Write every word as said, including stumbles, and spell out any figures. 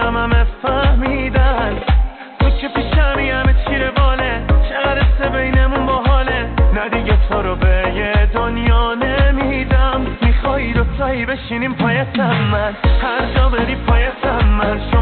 رفیقم همه فهمیدن تو که پیشمی همه چیره باله چقدر سه بینمون باحاله نه دیگه تو رو به یه دنیا نمیدم میخوایی دوتایی بشینیم پایتم من هر جا بری پایتم من